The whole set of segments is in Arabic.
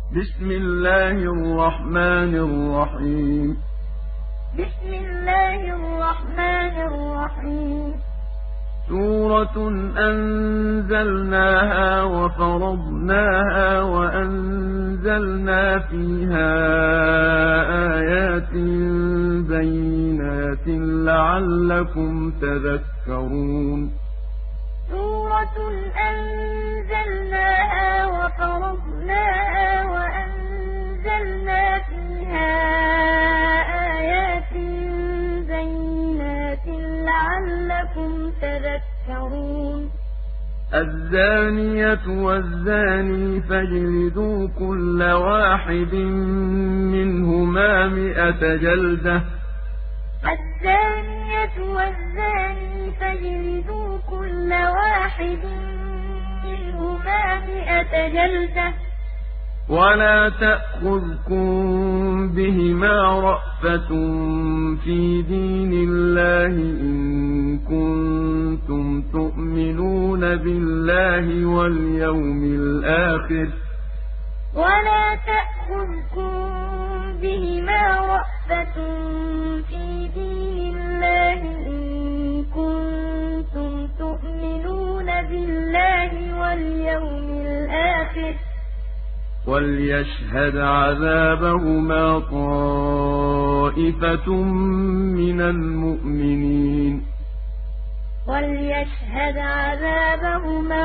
بسم الله الرحمن الرحيم. بسم الله الرحمن الرحيم. سورة أنزلناها وفرضناها وأنزلنا فيها آيات بينات لعلكم تذكرون. سورة أنزلناها وفرضناها وأنزلنا فيها آيات بينات لعلكم تذكرون. الزانية والزاني فاجلدوا كل واحد منهما 100 جلدة. الزانية والزاني فاجلدوا كل واحد منهما 100 جلدة. ولا تأخذكم بهما رأفة في دين الله إن كنتم تؤمنون بالله واليوم الآخر. ولا تأخذكم بهما رأفة في دين الله إن كنتم تؤمنون بالله واليوم الآخر. وليشهد عذابهما طائفة من المؤمنين. وليشهد عذابهما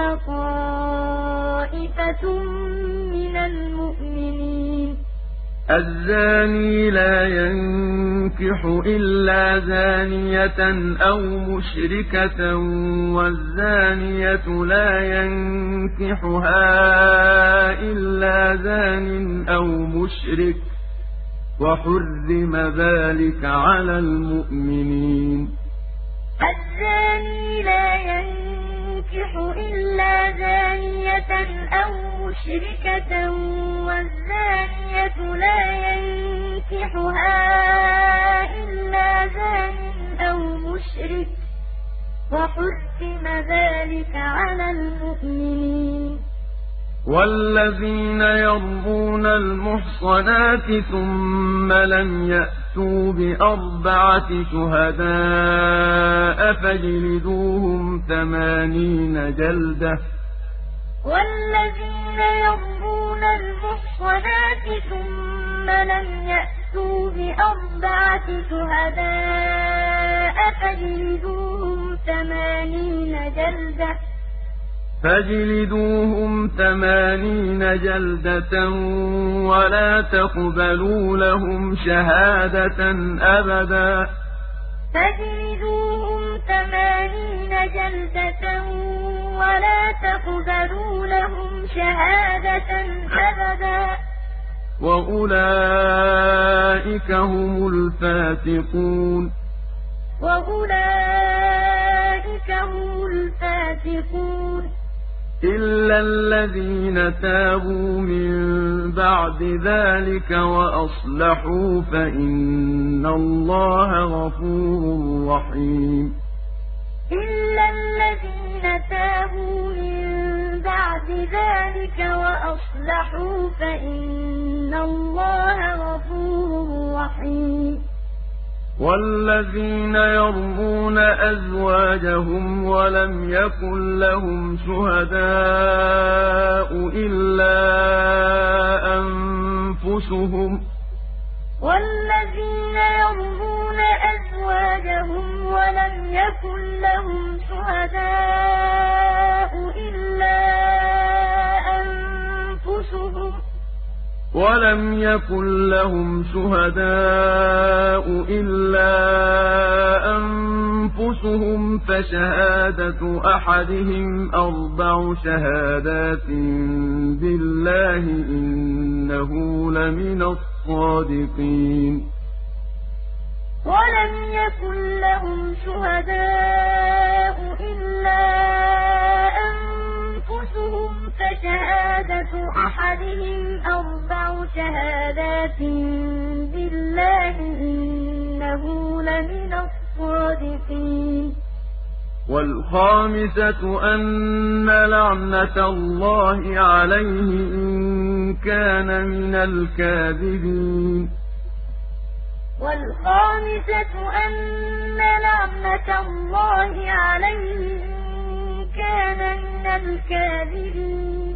طائفة من المؤمنين. الزاني لا ينكح إلا زانية أو مشركة والزانية لا ينكحها إلا زان أو مشرك وحرم ذلك على المؤمنين. الزاني لا ينكح إلا زانية أو مشركة والزانية لا ينكحها إلا زان أو مشرك وحرم ذلك على المؤمنين. والذين يرمون المحصنات ثم لم يأتوا ب4 شهداء فاجلدوهم 80 جلدة. والذين يرمون المحصنات ثم لم يأتوا ب4 شهداء فاجلدوهم 80 جلدة ولا تقبلوا لهم شهادة أبدا. فاجلدوهم 80 جلدة ولا تقبلوا لهم شهادة أبدا. وأولئك هم الفاسقون. إلا الذين تابوا من بعد ذلك وأصلحوا فإن الله غفور رحيم. إلا الذين تابوا من بعد ذلك وأصلحوا فإن الله غفور رحيم. والذين يرمون أزواجهم ولم يكن لهم شهداء إلا أنفسهم فشهادة أحدهم 4 شهادات بالله إنه لمن الصادقين. ولم يكن لهم شهداء إلا أنفسهم فشهادة أحدهم 4 شهادات بالله إنه لمن الصادقين. والخامسة أن لعنة الله عليه إن كان من الكاذبين والخامسة أن لعنة الله عليه إن كان من الكاذبين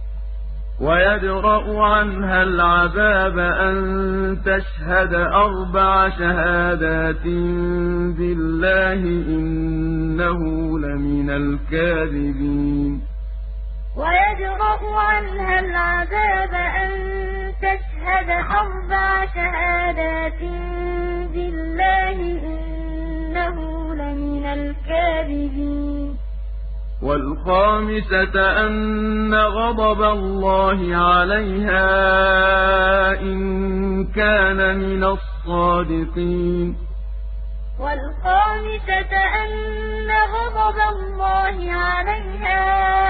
ويدرأ عنها العذاب أن تشهد 4 شهادات بالله إنه لمن الكاذبين ويدرأ عنها العذاب أن تشهد 4 شهادات بالله إنه لمن الكاذبين والخامسة أن غضب الله عليها إن كان من الصادقين والخامسة أن غضب الله عليها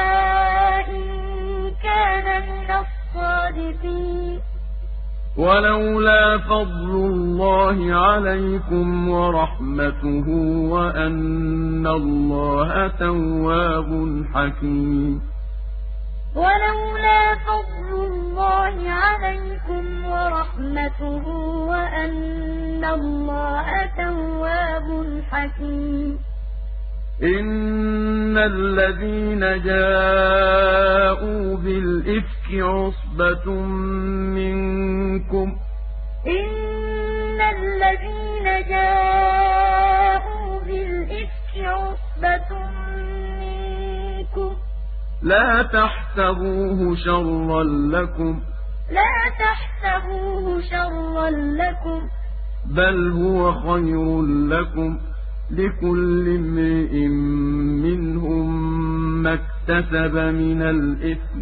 إن كان من الصادقين ولولا فضل الله عليكم ورحمته وأن الله تواب حكيم ولولا فضل الله عليكم ورحمته وأن الله تواب حكيم إن الذين جاءوا بالإفك عصبة منكم إن الذين جاءوا بالإفك عصبة منكم لا تحسبوه شرا لكم بل هو خير لكم لكل امرئ منهم ما اكتسب من الإثم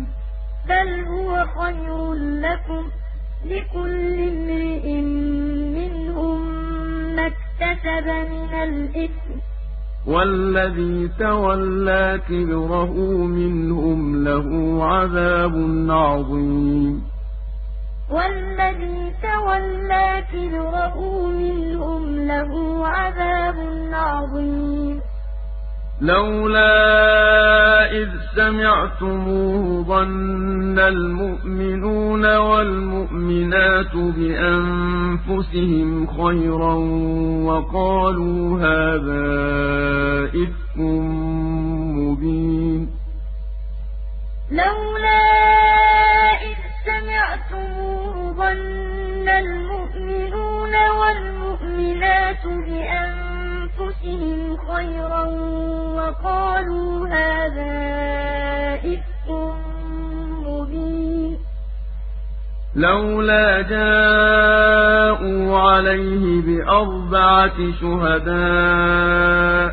والذي تولى كبره منهم له عذاب عظيم والذي تولى كبره منهم له عذاب عظيم لولا إذ سمعتموه ظن المؤمنون والمؤمنات بأنفسهم خيرا وقالوا هذا إفك مبين لولا إذ سمعتموه ظن المؤمنون والمؤمنات بأنفسهم خيرا وقالوا هذا إفك مبين لولا جاءوا عليه ب4 شهداء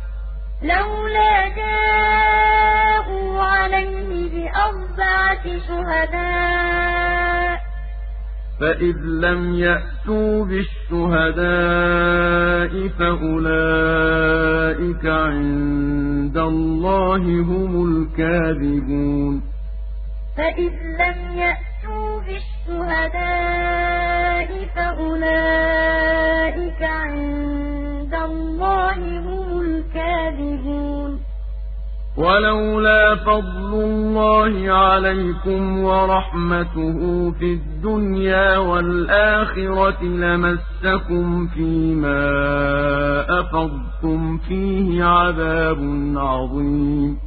فإذ لم يأتوا بالشهداء فأولئك عند الله هم الكاذبون ولولا فضل الله عليكم ورحمته في الدنيا والآخرة لمسكم فيما أفضتم فيه عذاب عظيم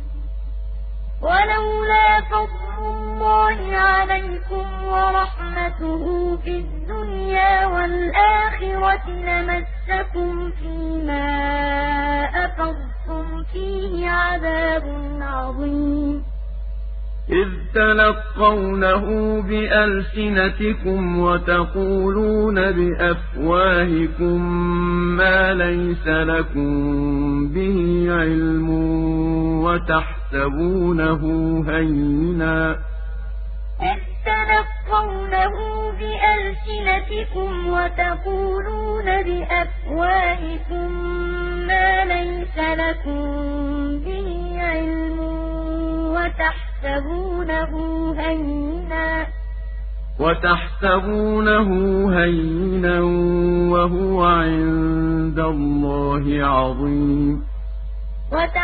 ولولا فضل الله عليكم ورحمته في الدنيا والآخرة لمسكم فيما أفضتم فيه عذاب عظيم إذ تلقونه بألسنتكم وتقولون بأفواهكم ما ليس لكم به علم وتحسبونه هينا إذ تلقونه بألسنتكم وتقولون بأفواهكم ما ليس لكم به علم وتحسبونه هينا وهو عند الله عظيم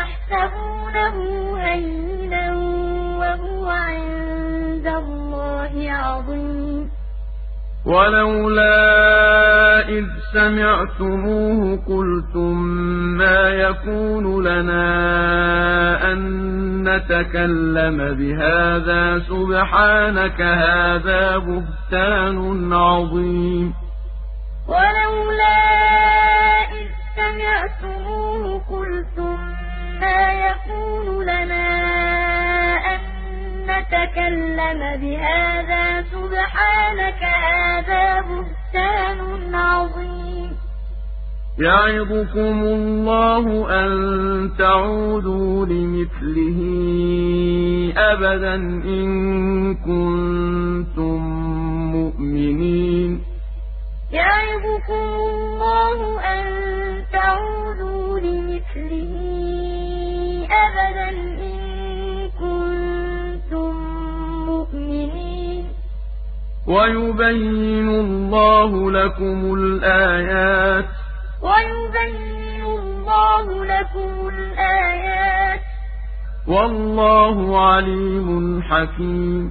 وتحسبونه هينا وهو عند الله اللَّهِ عَظِيمٌ ولولا إذ سمعتموه قلتم ما يكون لنا أن نتكلم بهذا سبحانك هذا بهتان عظيم ولولا إذ سمعتموه قلتم ما يكون لنا أن نتكلم بهذا سبحانك هذا بهتان عظيم يعظكم الله أن تعودوا لمثله أبدا إن كنتم مؤمنين يعظكم الله أن تعودوا لمثله أبدا إن كنتم مؤمنين ويبين الله لكم الآيات والله عليم حكيم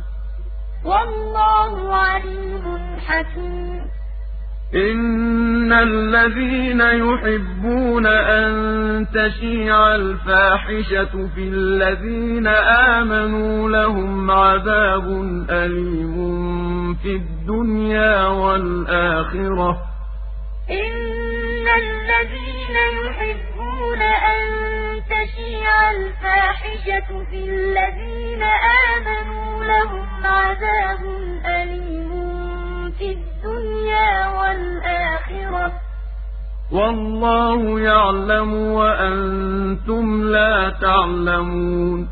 إن الذين يحبون أن تشيع الفاحشة في الذين آمنوا لهم عذاب أليم في الدنيا والآخرة إن الذين يحبون أن تشيع الفاحشة في الذين آمنوا لهم عذاب أليم في الدنيا والآخرة والله يعلم وأنتم لا تعلمون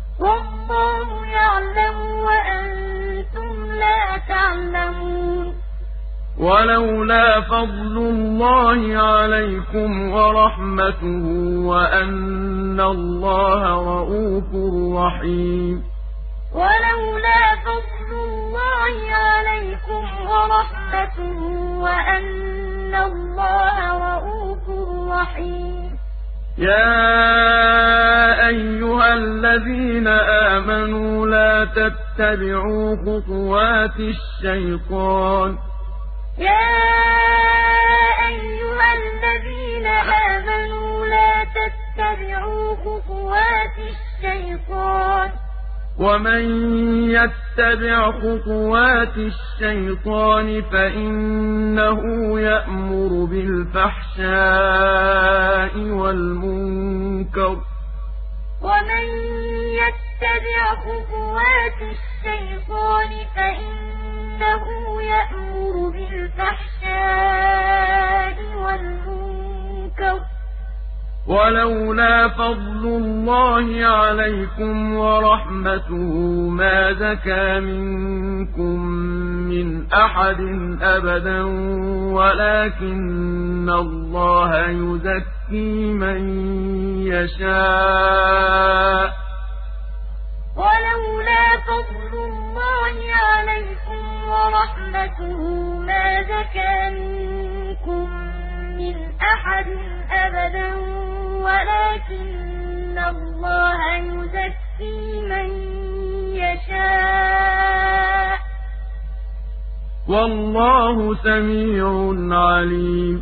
ولولا فضل الله عليكم ورحمته وأن الله رءوف رحيم ولولا فضل الله عليكم ورحمته وأن الله رءوف رحيم يا أيها الذين آمنوا لا تتبعوا خطوات الشيطان ومن يتبع خطوات الشيطان فإنه يأمر بالفحشاء والمنكر ولولا فضل الله عليكم ورحمته ما زكى منكم من أحد أبدا ولكن الله يزكي من يشاء ولولا فضل الله عليكم ورحمته ما زكى منكم من أحد أبدا ولكن الله يزكي من يشاء والله سميع عليم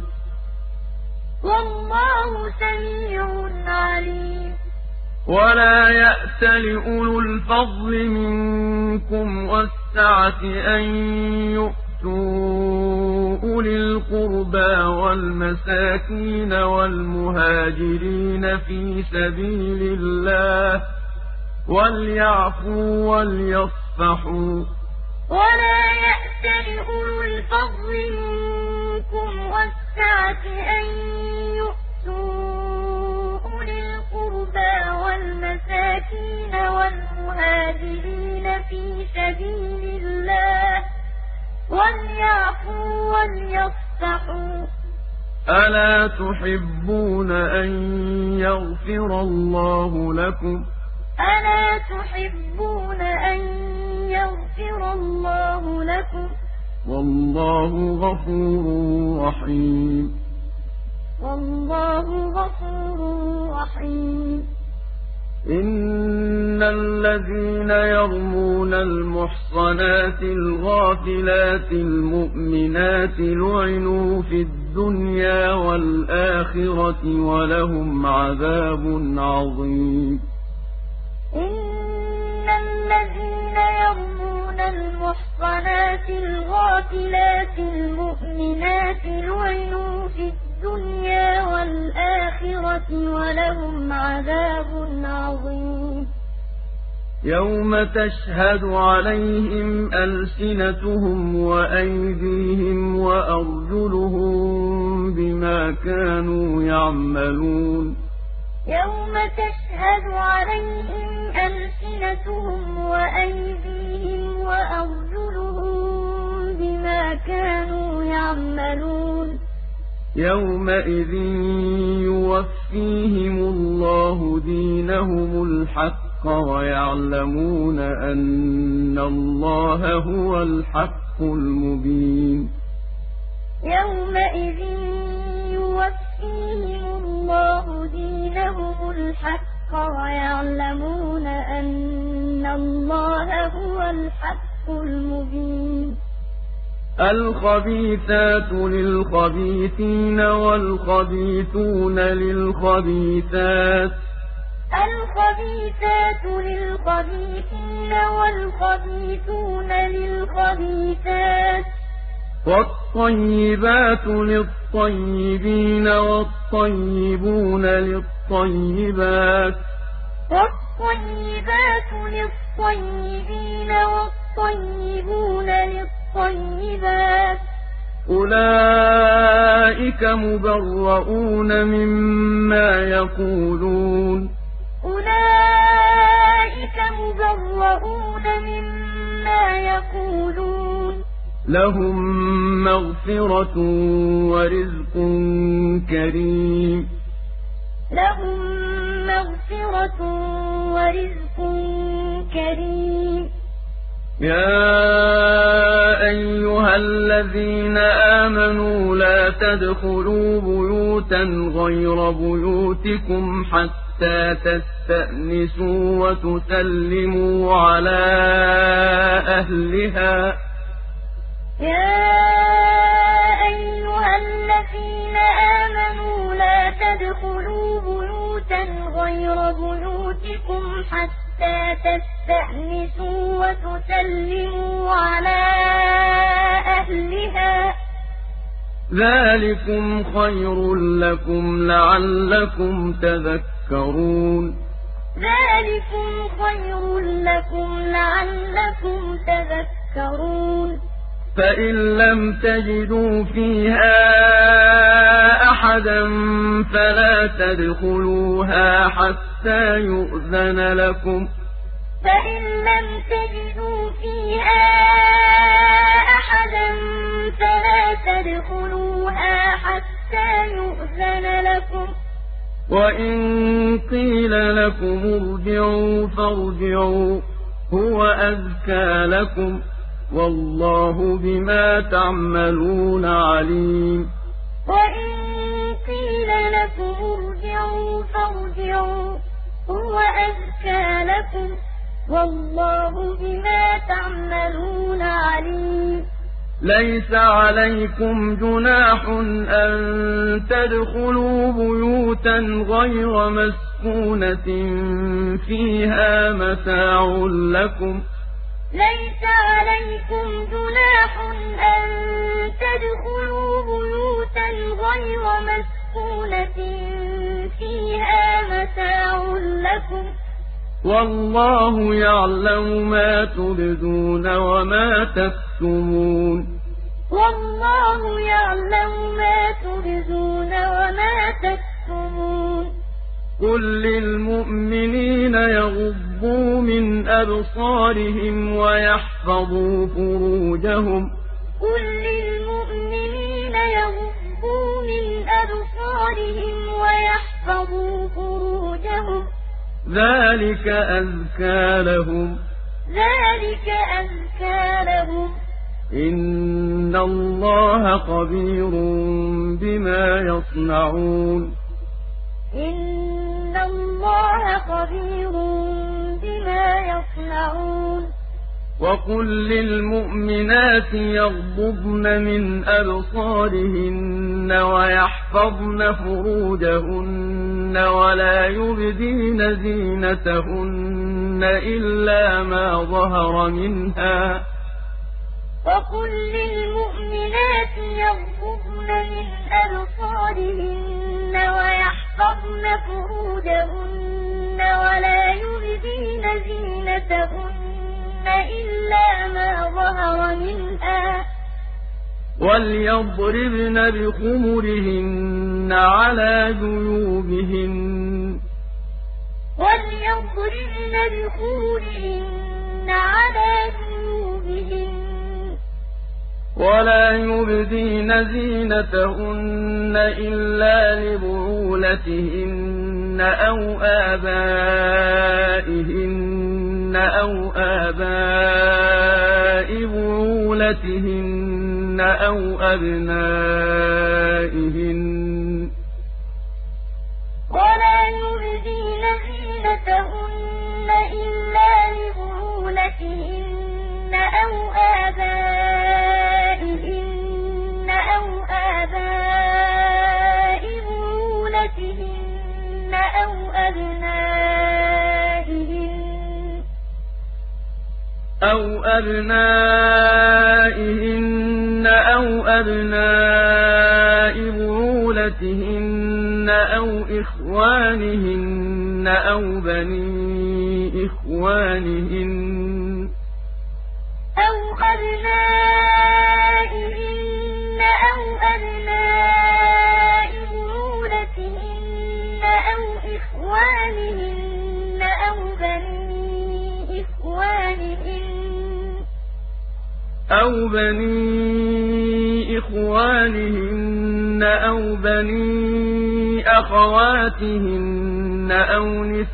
ولا يأت لأولو الفضل منكم والسعة أن يؤتوا أولي القربى والمساكين والمهاجرين في سبيل الله وليعفوا وليصفحوا ولا يأت لأولو الفضل منكم والسعة أن يؤتوا أولي القربى والمساكين والمهاجرين في سبيل الله وليعفوا وليصفحوا ألا تحبون أن يغفر الله لكم والله غفور رحيم إن الذين يرمون المحصنات الغافلات المؤمنات لعنوا في الدنيا والآخرة ولهم عذاب عظيم إن الذين يرمون المحصنات الغافلات المؤمنات لعنوا في الدنيا والآخرة ولهم عذاب عظيم يوم تشهد عليهم ألسنتهم وأيديهم وأرجلهم بما كانوا يعملون يوم تشهد عليهم ألسنتهم وأيديهم وأرجلهم بما كانوا يعملون يومئذ يوفيهم الله دينهم الحق ويعلمون أن الله هو الحق المبين يومئذ يوفيهم الله دينهم الحق ويعلمون أن الله هو الحق المبين الخبيثات للخبيثين والخبيثون للخبيثات الخبيثات للخبيثين والخبيثون للخبيثات والطيبات للطيبين والطيبون للطيبات والطيبات للطيبين والطيبون للطيبات أولئك مبرؤون مما يقولون أولئك مبرؤون مما يقولون لهم مغفرة ورزق كريم لهم مغفرة ورزق كريم يا أيها الذين آمنوا لا تدخلوا بيوتا غير بيوتكم حتى تستأنسوا وتسلموا على أهلها يا أيها الذين آمنوا لا تدخلوا بيوتا غير بيوتكم حتى تستأنسوا وتسلموا على أهلها ذلكم خير لكم لعلكم تذكرون ذلكم خير لكم لعلكم تذكرون فإن لم تجدوا فيها أحدا فلا تدخلوها حتى يؤذن لكم فإن لم تجدوا فيها أحدا فلا تدخلوها حتى يؤذن لكم وإن قيل لكم ارجعوا فارجعوا هو أزكى لكم والله بما تعملون عليم وإن قيل لكم ارجعوا فارجعوا هو أزكى لكم والله بما تعملون عليم ليس عليكم جناح أن تدخلوا بيوتا غير مسكونة فيها متاع لكم ليس عليكم جناح أن تدخلوا بيوتا غير مسكونة فيها متاع لكم والله يعلم ما تبدون وما تكتمون والله يعلم ما تبدون وما تكتمون قل للمؤمنين يغضوا من أبصارهم ويحفظوا فروجهم قل للمؤمنين يغضوا من أبصارهم ويحفظوا فروجهم ذلك أزكى لهم ذلك أزكى لهم إن الله خبير بما يصنعون إن الله اللَّهَ خَبِيرٌ بِمَا يَصْنَعُونَ وَقُل لِّلْمُؤْمِنَاتِ يَغْضُضْنَ مِنْ أَبْصَارِهِنَّ وَيَحْفَظْنَ فُرُوجَهُنَّ وَلَا يُبْدِينَ زِينَتَهُنَّ إِلَّا مَا ظَهَرَ مِنْهَا ۖ وَقُل لِّلْمُؤْمِنَاتِ يَغْضُضْنَ مِنْ أَبْصَارِهِنَّ وَيَحْفَظْنَ فُرُوجَهُنَّ وَلَا يُبْدِينَ زِينَتَهُنَّ إِلَّا مَا ظَهَرَ مِنْهَا ۖ وَلْيَضْرِبْنَ بِخُمُرِهِنَّ عَلَىٰ جُيُوبِهِنَّ وَلَا يُبْدِينَ زِينَتَهُنَّ إِلَّا لِبُعُولَتِهِنَّ أَوْ آبَائِهِنَّ أَوْ آبَاءِ بُعُولَتِهِنَّ أَوْ أَبْنَائِهِنَّ وَلَا يُبْدِينَ زِينَتَهُنَّ إِلَّا لِبُعُولَتِهِنَّ أَوْ آبَائِهِنَّ أَوْ آبَاءِ بُعُولَتِهِنَّ أَوْ أبناء بُعُولَتِهِنَّ أَوْ إِخْوَانِهِنَّ أَوْ بَنِي إِخْوَانِهِنَّ أَوْ بَنِي أَخَوَاتِهِنَّ أَوْ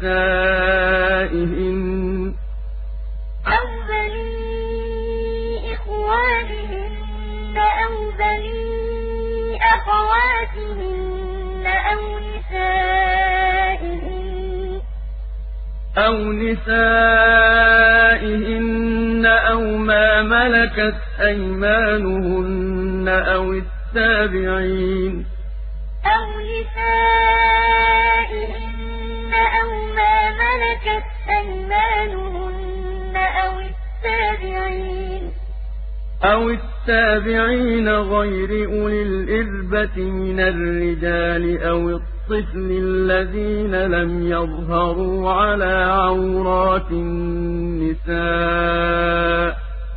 نِسَائِهِنَّ أَوْ مَا مَلَكَتْ أَيْمَانُهُنَّ أَوِ التَّابِعِينَ غَيْرِ أُولِي الْإِرْبَةِ مِنَ الرِّجَالِ أَوِ الطِّفْلِ الَّذِينَ لَمْ يَظْهَرُوا عَلَىٰ عَوْرَاتِ النِّسَاءِ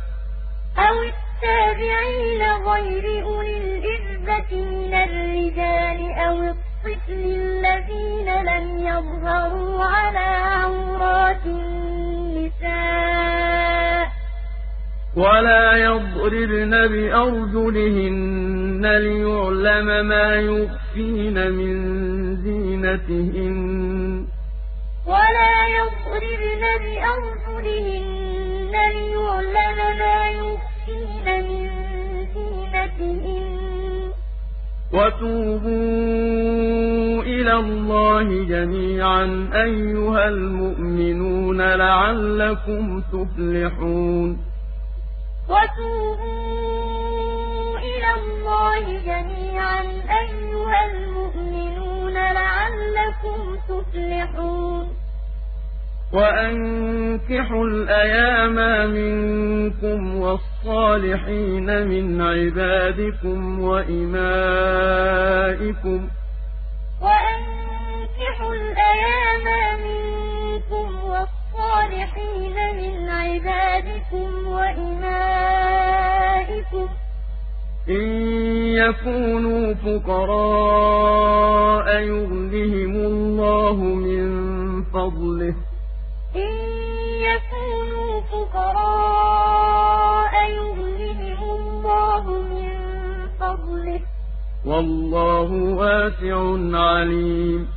وَلَا يَضْرِبْنَ بِأَرْجُلِهِنَّ لِيُعْلَمَ مَا يُخْفِينَ مِن زِينَتِهِنَّ وَتُوبُوا إِلَى اللَّهِ جَمِيعًا أَيُّهَا الْمُؤْمِنُونَ لَعَلَّكُمْ تُفْلِحُونَ وَتُوبُوا إِلَى اللَّهِ جَمِيعًا أَيُّهَا الْمُؤْمِنُونَ لَعَلَّكُمْ تُفْلِحُونَ وَأَنكِحُوا الْأَيَامَ مِنكُمْ وَالصَّالِحِينَ مِنْ عِبَادِكُمْ وَإِمَائِكُمْ إِن يَكُونُوا فُقَرَاءَ يُغْنِهِمُ اللَّهُ مِن فَضْلِهِ ۗ وَاللَّهُ وَاسِعٌ عَلِيمٌ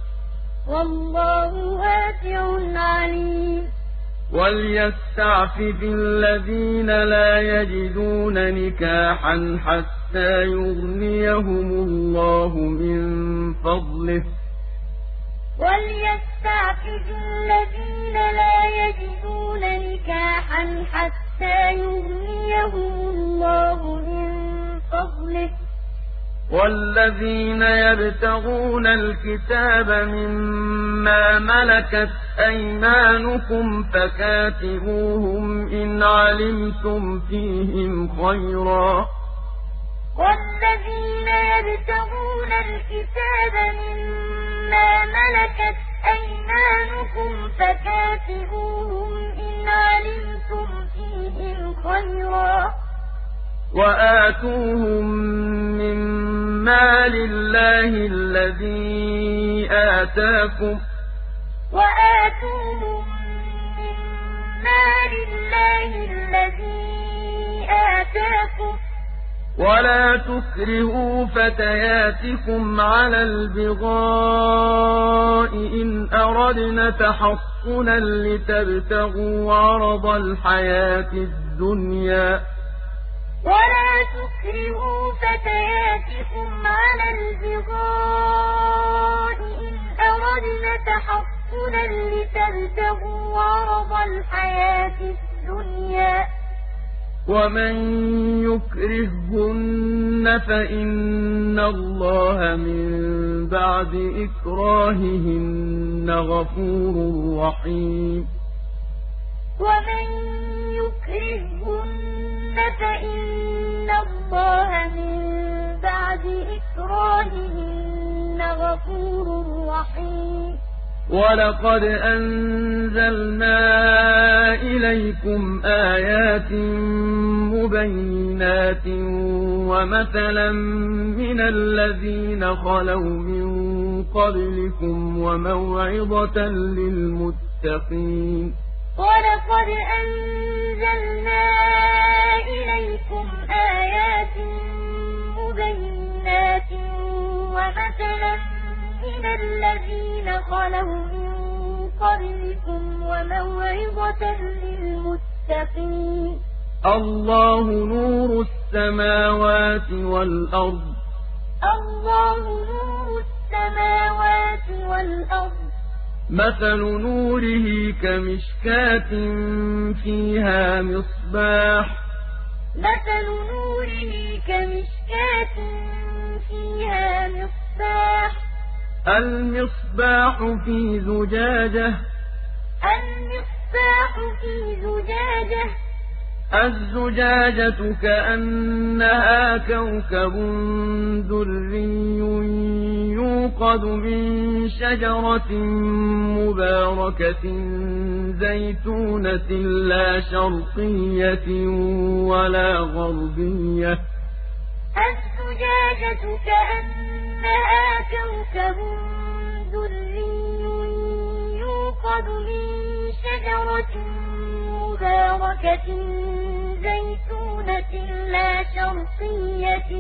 وَلْيَسْتَعْفِفِ الَّذِينَ لَا يَجِدُونَ نِكَاحًا حَتَّىٰ يُغْنِيَهُمُ اللَّهُ مِن فَضْلِهِ ۗ يستعفف الذين لا يجدون نكاحا حتى يغنيهم الله من فضله والذين يبتغون الكتاب مما ملكت أيمانكم فكاتبوهم إن علمتم فيهم خيرا والذين يبتغون الكتاب مما ملكت أيمانكم فكاتبوهم إن علمتم فيهم خيرا وآتوهم من مال الله الذي آتاكم ولا تكرهوا فتياتكم على البغاء إن أردنا تحصنا لتبتغوا عرض الحياة الدنيا ولا تكرهوا فتياتكم على البغاء إن أردنا تحصنا لتبتغوا عرض الحياة الدنيا ومن يكرههن فإن الله من بعد إكراههن غفور رحيم ومن يكرههن فإن الله من بعد إكراههن غفور رحيم ولقد أنزلنا إليكم آيات مبينات ومثلا من الذين خلوا من قبلكم وموعظة للمتقين ولقد أنزلنا إليكم آيات مبينات ومثلا من الذين خلوا من قبلكم وموعظة للمتقين الله نور السماوات والأرض مثل نوره كمشكاة فيها مصباح المصباح في زجاجة الزجاجة كأنها كوكب دري يوقد من شجرة مباركة زيتونة لا شرقية ولا غربية الزجاجة كأنها كوكب دري يوقد من شجرة مباركة زيتونة لا شرقية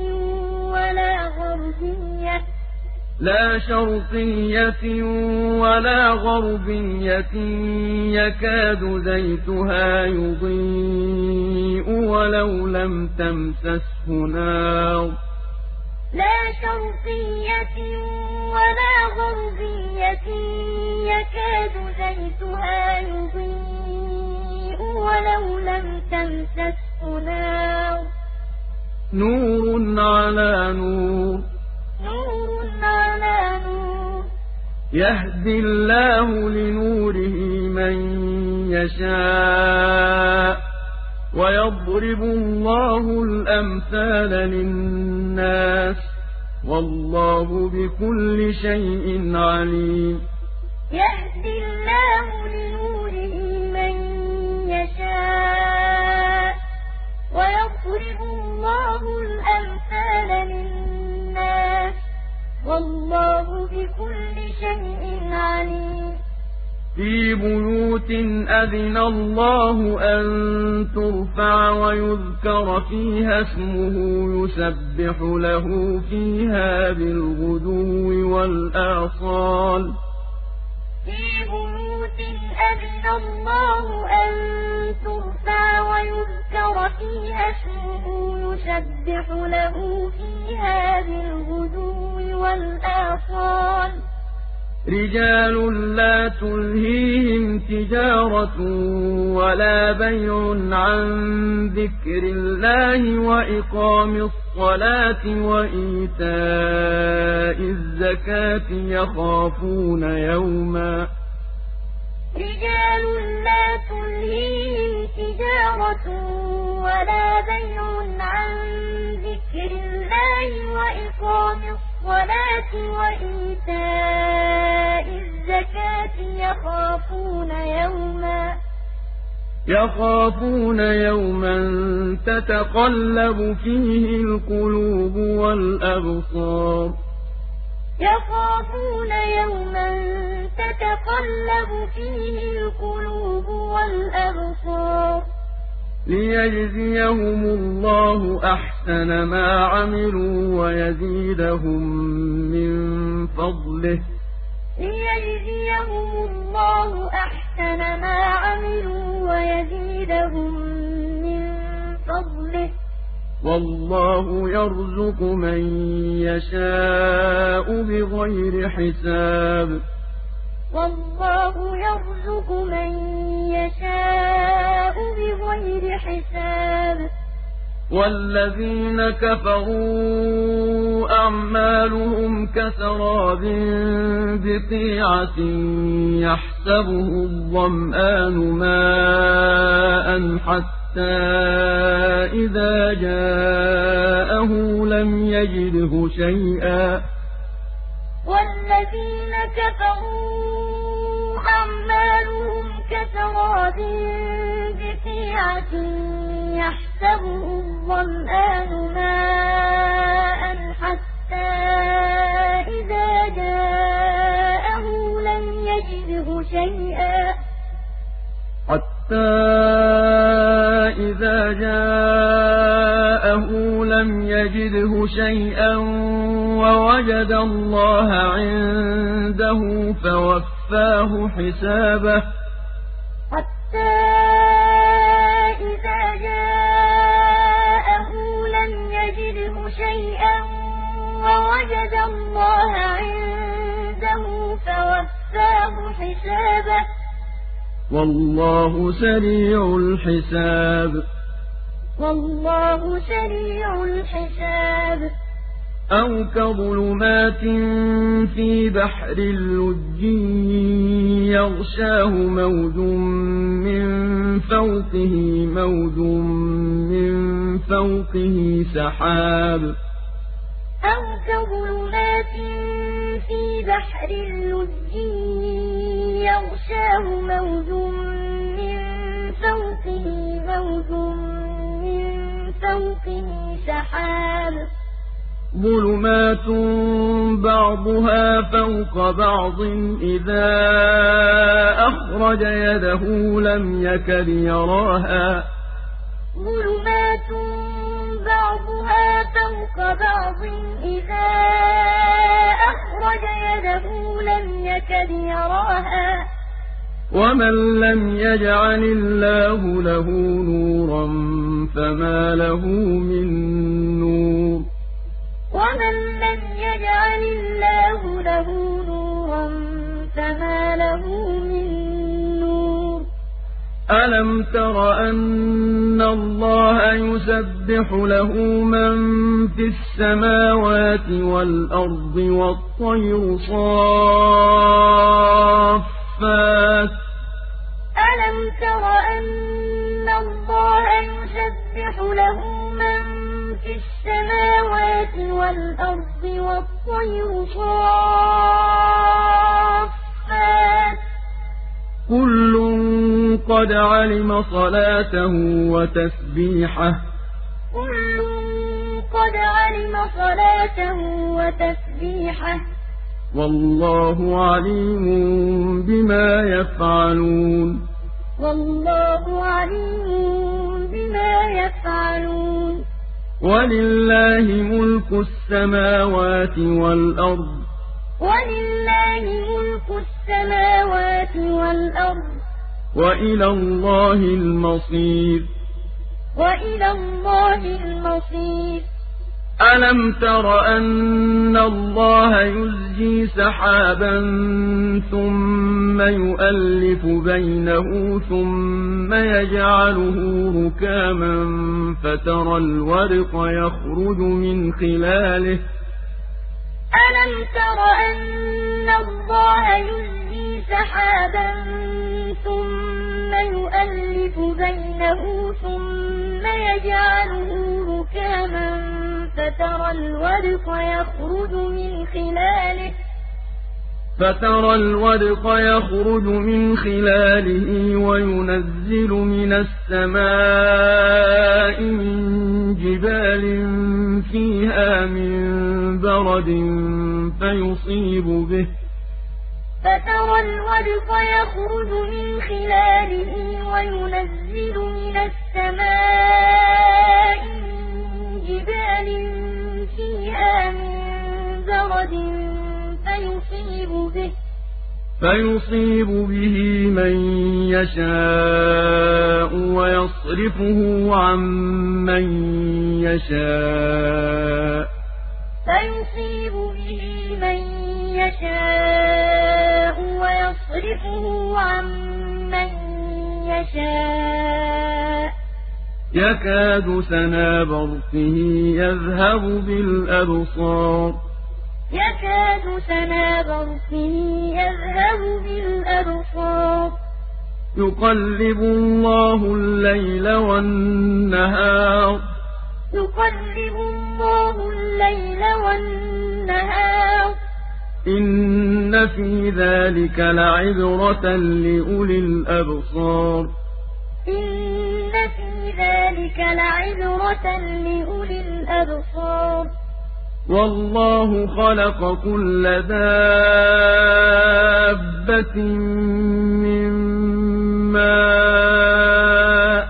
ولا غربية يكاد زيتها يضيء ولو لم تمسسه نار يكاد زيتها يضيء ولو لم تمسسه نار نور على نور يهدي الله لنوره من يشاء ويضرب الله الأمثال للناس والله بكل شيء عليم يهدي الله لنوره من يشاء ويضرب الله الأمثال للناس والله بكل شيء عليم في بيوت أذن الله أن ترفع ويذكر فيها اسمه يسبح له فيها بالغدو والآصال في بيوت أذن الله أن ترفع ويذكر فيها اسمه يسبح له فيها بالغدو والآصال رجال لا تلهيهم تجارة ولا بيع عن ذكر الله وإقام الصلاة وإيتاء الزكاة يخافون يوما رجال لا تلهيهم تجارة ولا بيع عن ذكر الله وإقام الصلاة وإيتاء الزكاة يخافون يوما تتقلب فيه القلوب والأبصار يخافون يوما تتقلب فيه القلوب والأبصار ليجزيهم الله أحسن ما عملوا ويزيدهم من فضله ليجزيهم الله أحسن ما عملوا ويزيدهم من فضله والله يرزق من يشاء بغير حساب والله يرزق من يشاء بغير حساب والذين كفروا أعمالهم كسراب بقيعة يحسبه الظمآن ماء حتى إذا جاءه لم يجده شيئا والذين كفروا أعمالهم كسراب بقيعة يحسبه الظمآن ماء حتى إذا جاءه لم يجده شيئا ووجد الله عنده فوفاه حسابه حتى إذا جاءه لم يجده شيئا ووجد الله عنده فوفاه حسابه والله سريع الحساب والله سريع الحساب أو كظلمات في بحر اللج يغشاه موج من فوقه موج من فوقه سحاب أو كظلمات في بحر اللج يغشاه موج من فوقه موج من فوقه سحاب ظلمات بعضها فوق بعض إذا أخرج يده لم يكد يراها ظلمات بعضها فوق بعض إذا أخرج يده لم يكد يراها ومن لم يجعل الله له نورا فما له من نور ومن لم يجعل الله له نورا فما له من نور ألم تر أن الله يسبح له من في السماوات والأرض والطير صافات ألم تر أن الله يسبح له من في السماوات والأرض والطير صافات كل قد علم صلاته وتسبيحه كل قد علم صلاته وتسبيحه والله عليم بما يفعلون والله عليم بما يفعلون ولله ملك السماوات والأرض ولله ملك السماوات والأرض وإلى الله المصير وإلى الله المصير أَلَمْ تَرَ أَنَّ اللَّهَ يُزْجِي سَحَابًا ثُمَّ يُؤَلِّفُ بَيْنَهُ ثُمَّ يَجْعَلُهُ رُكَامًا فَتَرَى الْوَدْقَ يَخْرُجُ مِنْ خِلَالِهِ أَلَمْ تَرَ أَنَّ اللَّهَ يُزْجِي سَحَابًا ثُمَّ يُؤَلِّفُ بَيْنَهُ ثُمَّ يَجْعَلُهُ رُكَامًا فَتَرَى الْوَدْقَ يَخْرُجُ مِنْ خِلَالِهِ وَيُنَزِّلُ مِنَ السَّمَاءِ مِن جِبَالٍ فِيهَا مِن بَرَدٍ فَيُصِيبُ بِهِ مَن يَشَاءُ وَيَصْرِفُهُ عَن مَّن يَشَاءُ يَكَادُ سَنَا بَرْقِهِ يَذْهَبُ بِالْأَبْصَارِ يُقَلِّبُ اللَّهُ اللَّيْلَ وَالنَّهَارَ إِنَّ فِي ذَٰلِكَ لَعِبْرَةً لِّأُولِي الْأَبْصَارِ وَاللَّهُ خَلَقَ كُلَّ دَابَّةٍ مِّن مَّاءٍ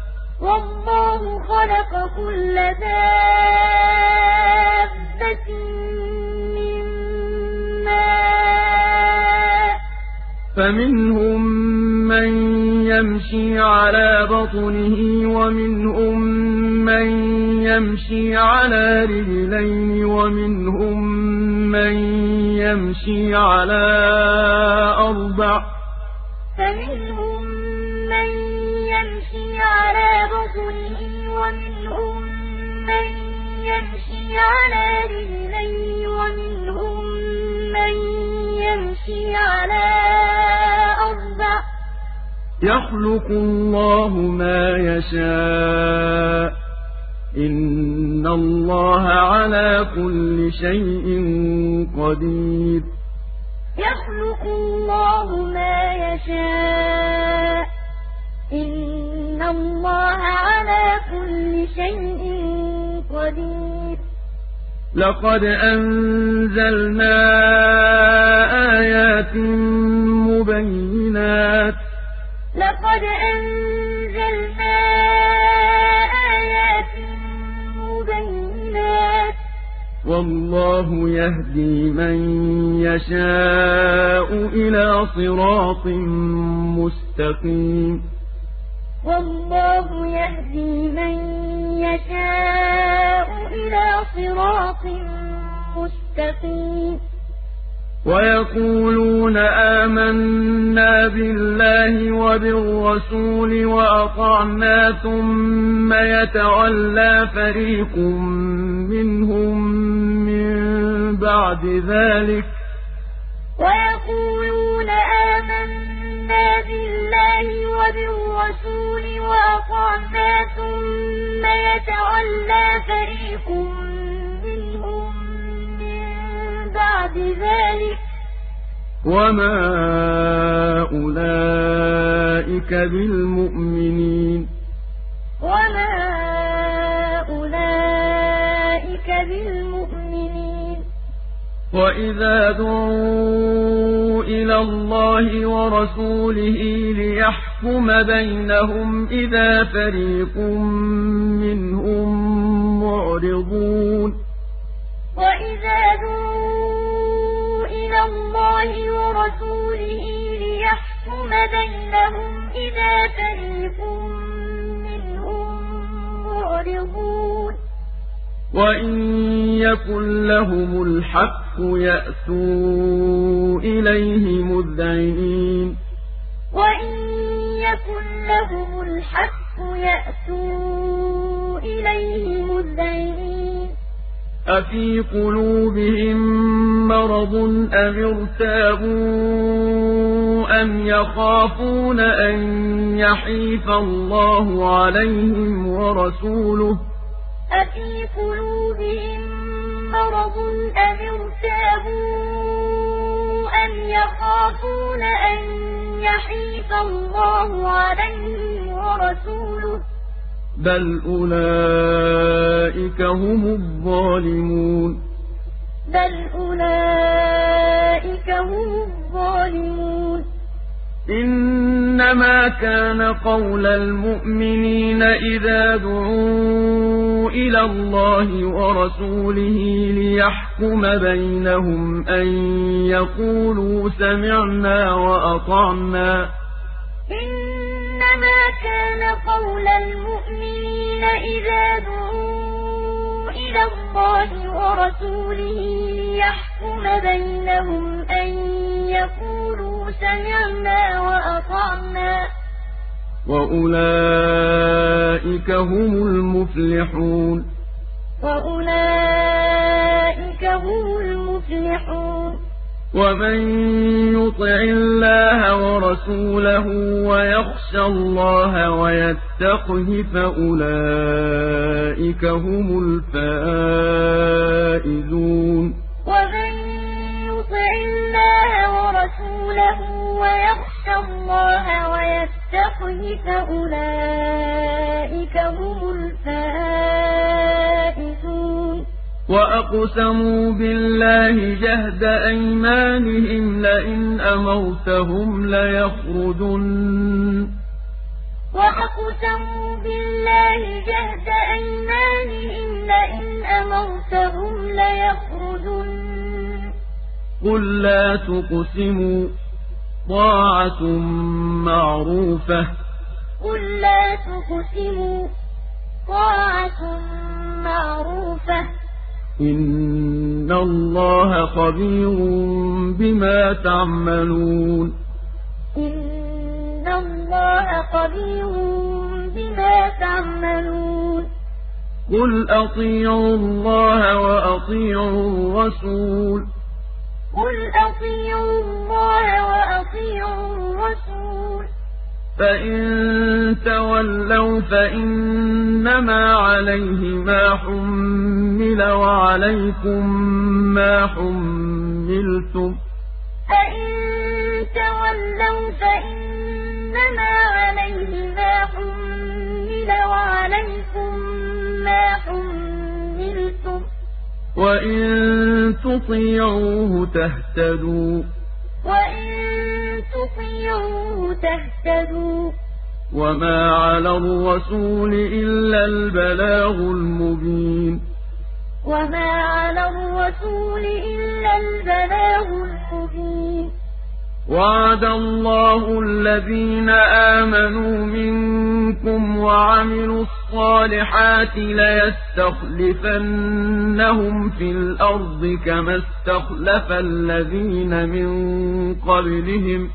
فَمِنْهُم مَّن يَمْشِي عَلَىٰ بَطْنِهِ وَمِنْهُم مَّن يَمْشِي عَلَىٰ رِجْلَيْنِ وَمِنْهُم مَّن يَمْشِي عَلَىٰ أَرْبَعٍ ۚ يَخْلُقُ اللَّهُ مَا يَشَاءُ ۚ إِنَّ اللَّهَ عَلَىٰ كُلِّ شَيْءٍ قَدِيرٌ لَقَدْ أَنزَلْنَا آيَاتٍ مُّبَيِّنَاتٍ ۚ وَاللَّهُ يَهْدِي مَن يَشَاءُ إِلَىٰ صِرَاطٍ مُّسْتَقِيمٍ وَيَقُولُونَ آمَنَّا بِاللَّهِ وَبِالرَّسُولِ وَأَطَعْنَا ثُمَّ يَتَوَلَّىٰ فَرِيقٌ مِّنْهُم مِّن بَعْدِ ذَٰلِكَ ۚ وَمَا أُولَٰئِكَ بِالْمُؤْمِنِينَ وَإِذَا دُعُوا إِلَى اللَّهِ وَرَسُولِهِ لِيَحْكُمَ بَيْنَهُمْ إِذَا فَرِيقٌ مِّنْهُم مُّعْرِضُونَ وَإِن يَكُن لَّهُمُ الْحَقُّ يَأْتُوا إِلَيْهِ مُذْعِنِينَ وَإِن يَكُن لَّهُمُ الْحَقُّ يَأْتُوا إِلَيْهِ مُذْعِنِينَ أَفِي قُلُوبِهِم مَّرَضٌ أَمِ ارْتَابُوا أَمْ يَخَافُونَ أَن يَحِيفَ اللَّهُ عَلَيْهِمْ وَرَسُولُهُ أَفِي قُلُوبِهِم مَّرَضٌ أَمِ ارْتَابُوا أَمْ يَخَافُونَ أَن يَحِيفَ اللَّهُ عَلَيْهِمْ وَرَسُولُهُ بَلْ أُولَٰئِكَ هُمُ الظَّالِمُونَ إِنَّمَا كَانَ قَوْلَ الْمُؤْمِنِينَ إِذَا دُعُوا إِلَى اللَّهِ وَرَسُولِهِ لِيَحْكُمَ بَيْنَهُمْ أَن يَقُولُوا سَمِعْنَا وَأَطَعْنَا إِنَّمَا كَانَ قَوْلَ الْمُؤْمِنِينَ إِذَا دُعُوا إِلَى اللَّهِ وَرَسُولِهِ لِيَحْكُمَ بَيْنَهُمْ أَن يَقُولُوا سَمِعْنَا وَأَطَعْنَا ۚ وَأُولَٰئِكَ هُمُ الْمُفْلِحُونَ وَمَن يُطِعِ اللَّهَ وَرَسُولَهُ وَيَخْشَ اللَّهَ وَيَتَّقْهِ فَأُولَٰئِكَ هُمُ الْفَائِزُونَ وَمَن يُطِعِ اللَّهَ وَرَسُولَهُ وَيَخْشَ اللَّهَ وَيَتَّقْهِ فَأُولَٰئِكَ هُمُ الْفَائِزُونَ وَأَقْسَمُوا بِاللَّهِ جَهْدَ أَيْمَانِهِمْ لَئِنْ أَمَرْتَهُمْ لَيَخْرُجُنَّ وَأَقْسَمُوا بِاللَّهِ جَهْدَ أَيْمَانِهِمْ لَئِنْ أَمَرْتَهُمْ لَيَخْرُجُنَّ قُل لَّا تُقْسِمُوا طَاعَةٌ مَّعْرُوفَةٌ إِنَّ اللَّهَ خَبِيرٌ بِمَا تَعْمَلُونَ قُلْ أَطِيعُوا اللَّهَ وَأَطِيعُوا الرَّسُولَ فَإِن تَوَلَّوْا فَإِنَّمَا عَلَيْهِ مَا حُمِّلَ وَعَلَيْكُم مَّا حُمِّلْتُمْ وَإِن تُطِيعُوهُ تَهْتَدُوا وَمَا عَلَى الرَّسُولِ إِلَّا الْبَلَاغُ الْمُبِينُ وَعَدَ اللَّهُ الَّذِينَ آمَنُوا مِنكُمْ وَعَمِلُوا الصَّالِحَاتِ لَيَسْتَخْلِفَنَّهُمْ فِي الْأَرْضِ كَمَا اسْتَخْلَفَ الَّذِينَ مِن قَبْلِهِمْ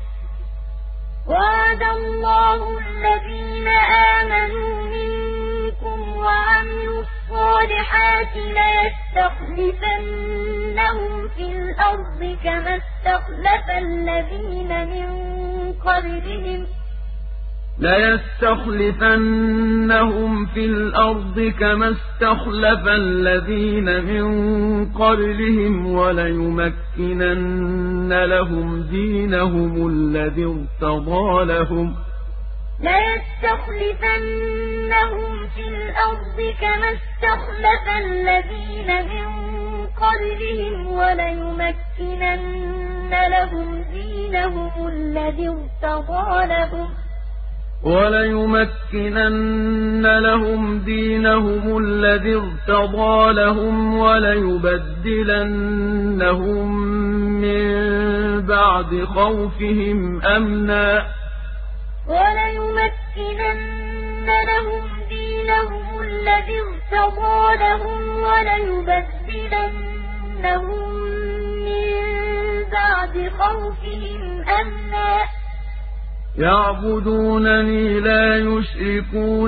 وَلَيُمَكِّنَنَّ لَهُمْ دِينَهُمُ الَّذِي ارْتَضَىٰ لَهُمْ وَلَيُبَدِّلَنَّهُم مِّن بَعْدِ خَوْفِهِمْ أَمْنًا ۚ وَلَيُبَدِّلَنَّهُم مِّن بَعْدِ خَوْفِهِمْ أَمْنًا ۚ يَعْبُدُونَنِي لَا يُشْرِكُونَ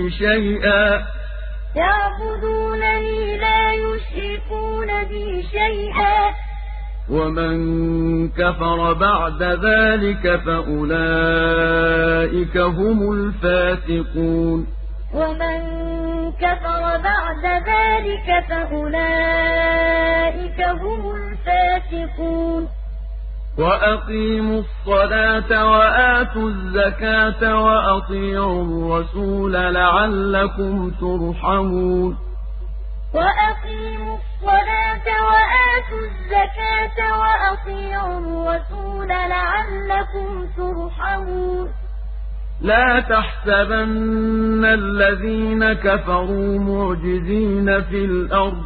بِي شَيْئًا ۚ وَمَن كَفَرَ بَعْدَ ذَٰلِكَ فَأُولَٰئِكَ هُمُ الْفَاسِقُونَ وَمَن كَفَرَ بَعْدَ ذَٰلِكَ فَأُولَٰئِكَ هُمُ الْفَاسِقُونَ وَأَقِيمُوا الصَّلَاةَ وَآتُوا الزَّكَاةَ وَأَطِيعُوا الرَّسُولَ لَعَلَّكُمْ تُرْحَمُونَ وَأَقِيمُوا الصَّلَاةَ وَآتُوا الزَّكَاةَ وَأَطِيعُوا الرَّسُولَ لَعَلَّكُمْ تُرْحَمُونَ لَا تَحْسَبَنَّ الَّذِينَ كَفَرُوا مُعْجِزِينَ فِي الْأَرْضِ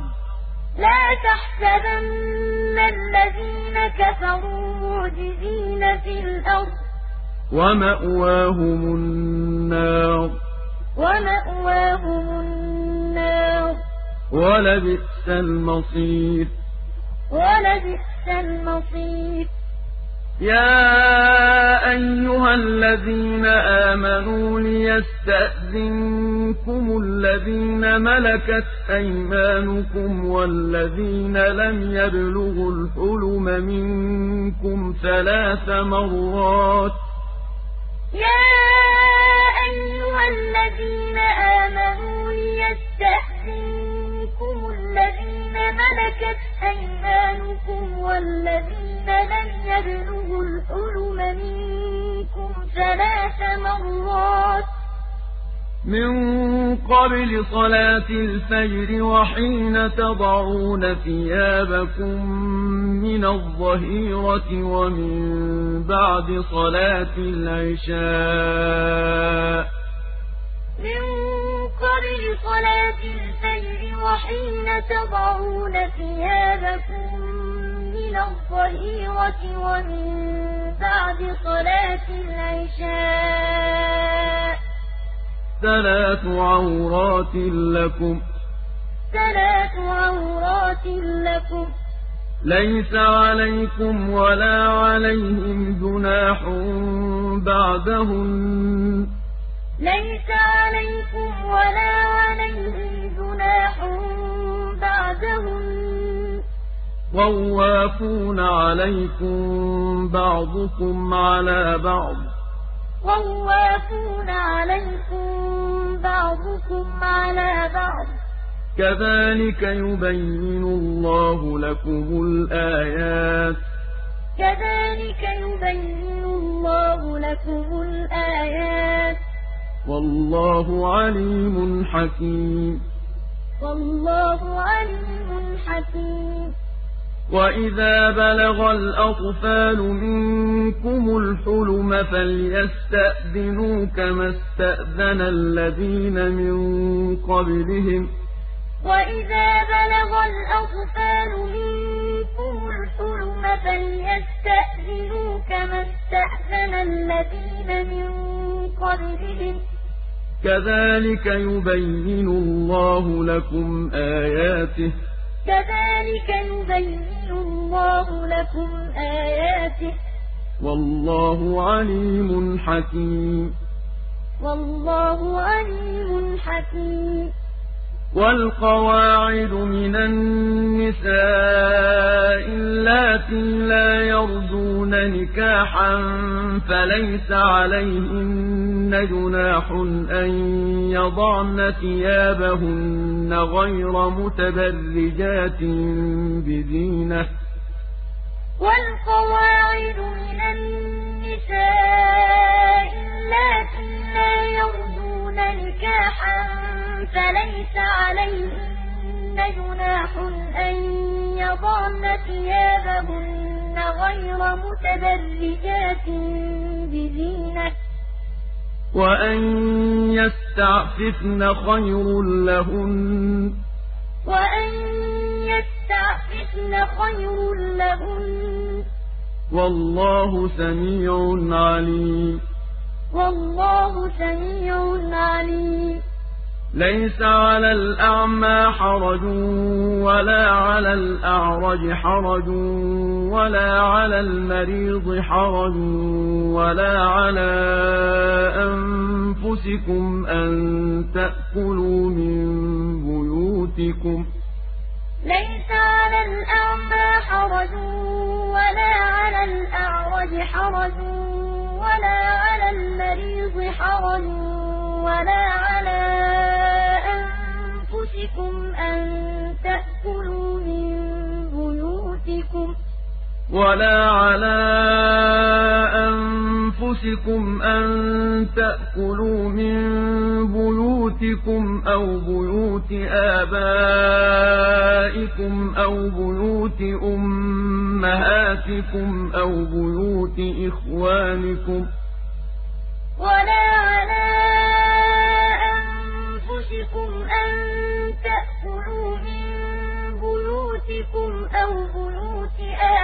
وَمَأْوَاهُمُ النَّارُ وَلَبِئْسَ الْمَصِيرُ يَا أَيُّهَا الَّذِينَ آمَنُوا لِيَسْتَأْذِنكُمُ الَّذِينَ مَلَكَتْ أَيْمَانُكُمْ وَالَّذِينَ لَمْ يَبْلُغُوا الْحُلُمَ مِنكُمْ ثَلَاثَ مرات من قبل صلاة الفجر وحين تضعون ثيابكم من الظهيرة ومن بعد صلاة العشاء ثلاث عورات لكم ليس عليكم ولا عليهم جناح بعدهن طوافون عليكم بعضكم على بعض كذلك يبين الله لكم الآيات والله عليم حكيم وَإِذَا بَلَغَ الْأَطْفَالُ مِنكُمُ الْحُلُمَ فَلْيَسْتَأْذِنُوا كَمَا اسْتَأْذَنَ الَّذِينَ مِن قَبْلِهِمْ كَذَلِكَ يُبَيِّنُ اللَّهُ لَكُمْ آيَاتِهِ والله عليم حكيم والقواعد من النساء اللاتي لا يرجون نكاحا فليس عليهن جناح أن يضعن ثيابهن غير متبرجات بزينة والقواعد من النساء اللاتي لا يرجون نكاحا فليس عليهن جناح أن يضعن ثيابهن غير متبرجات بزينة وأن يستعففن خير لهن والله سميع عليم ليس على الأعمى حرج ولا على الأعرج حرج ولا على المريض حرج ولا على أنفسكم أن تأكلوا من بيوتكم ليس على الأعمى حرج ولا على الأعرج حرج ولا على المريض حرج ولا على أنفسكم أن تأكلوا من بيوتكم ولا على أنفسكم أن تأكلوا من بيوتكم أو بيوت آبائكم أو بيوت أمهاتكم أو بيوت إخوانكم ولا على أنفسكم أن تأكلوا من بيوتكم أو بيوت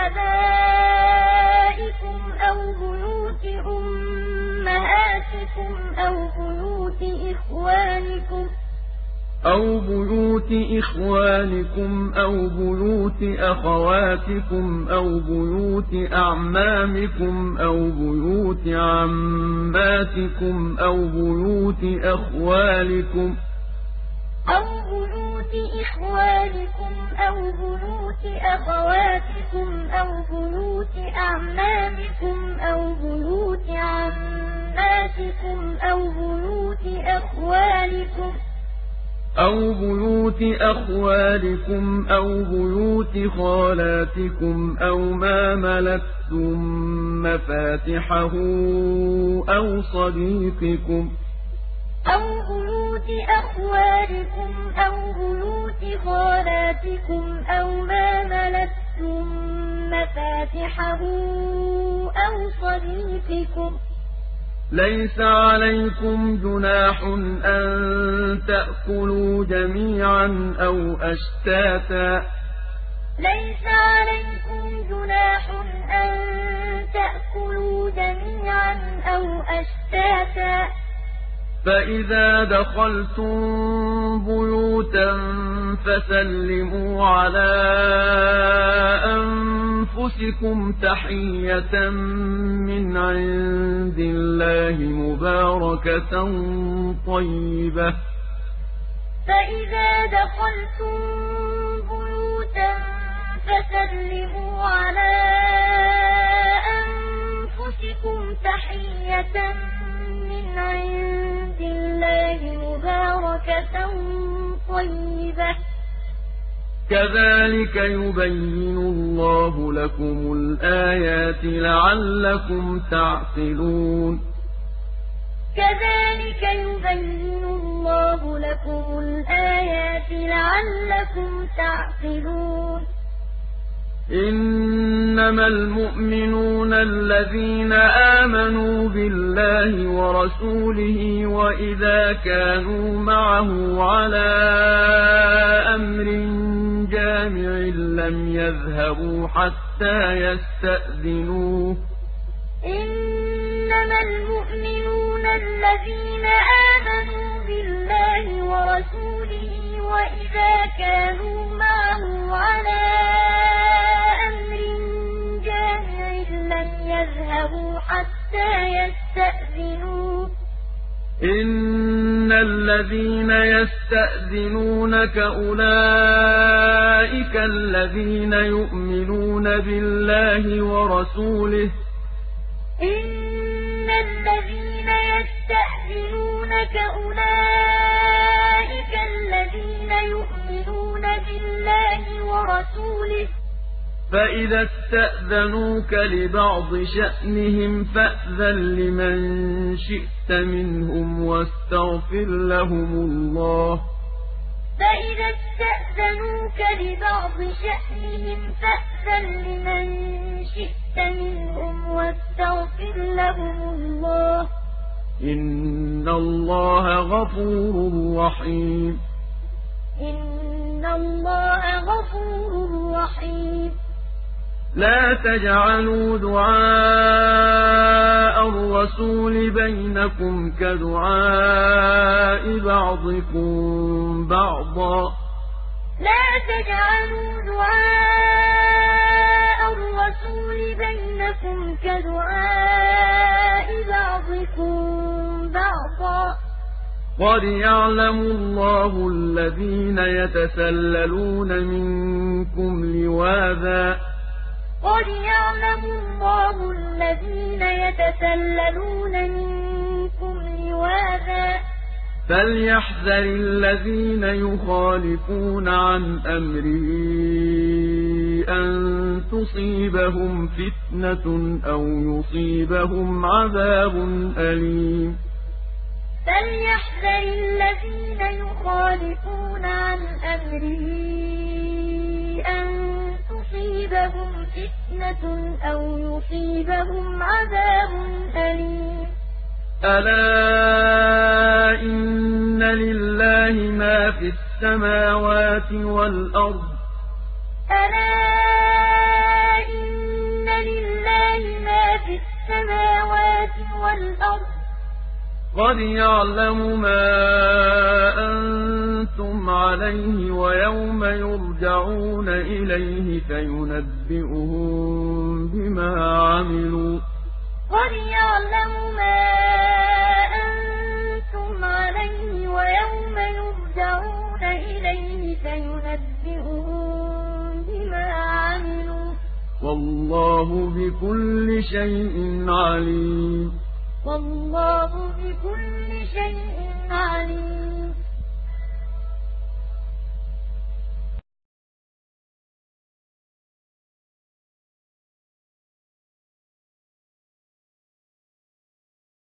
آبائكم أو بيوت أمهاتكم أو بيوت إخوانكم أو بيوت أخواتكم أو بيوت أعمامكم أو بيوت عماتكم أو بيوت أخوالكم أو بيوت إخوانكم أو بيوت أخواتكم أو بيوت أعمامكم أو بيوت عماتكم أو بيوت أخوالكم أو بيوت أخوالكم أو بيوت خالاتكم أو ما ملكتم مفاتحه أو صديقكم أو بيوت أخوالكم أو بيوت خالاتكم أو ما ملكتم مفاتحه أو صديقكم ليس عليكم جناح أن تأكلوا جميعا أو أشتاتا ليس عليكم جناح أن تأكلوا جميعا أو أشتاتا فإذا دخلتم بيوتا فسلموا على أنفسكم تحية من عند الله مباركة طيبة فإذا دخلتم بيوتا فسلموا على أنفسكم تحية من عند الله مباركة طيبة كذلك يبين الله لكم الآيات لعلكم تعقلون كذلك يبين الله لكم الآيات لعلكم تعقلون إنما المؤمنون الذين آمنوا بالله ورسوله وإذا كانوا معه على أمر جامع لم يذهبوا حتى يستأذنوه إنما المؤمنون الذين آمنوا بالله ورسوله وإذا كانوا معه على أمر جامع لم يذهبوا حتى يستأذنوه إن الذين يستأذنونك أولئك الذين يؤمنون بالله ورسوله إن الذين يستأذنونك أولئك الذين يؤمنون بالله ورسوله فإذا استأذنوك لبعض شأنهم فأذن لمن شئت منهم واستغفر لهم الله فإذا استأذنوك لبعض شأنهم فأذن لمن شئت منهم واستغفر لهم الله إن الله غفور رحيم إن الله غفور رحيم لا تجعلوا دعاء الرسول بينكم كدعاء بعضكم بعضا لا تجعلوا دعاء الرسول بينكم كدعاء بعضكم بعضا قد يعلم الله الذين يتسللون منكم لواذا قد يعلم الله الذين يتسللون منكم لواذا فليحذر الذين يخالفون عن أمره أن تصيبهم فتنة أو يصيبهم عذاب أليم فليحذر الذين يخالفون عن أمره أن تصيبهم فتنة أو يصيبهم عذاب أليم ألا إن لله ما في السماوات والأرض ألا إن لله ما في السماوات والأرض قد يعلم ما أنتم عليه ويوم يرجعون إليه فينبئهم بما عملوا قد يعلم ما أنتم عليه ويوم يرجعون إليه فينبئهم بما عملوا والله بكل شيء عليم والله بكل شيء عليم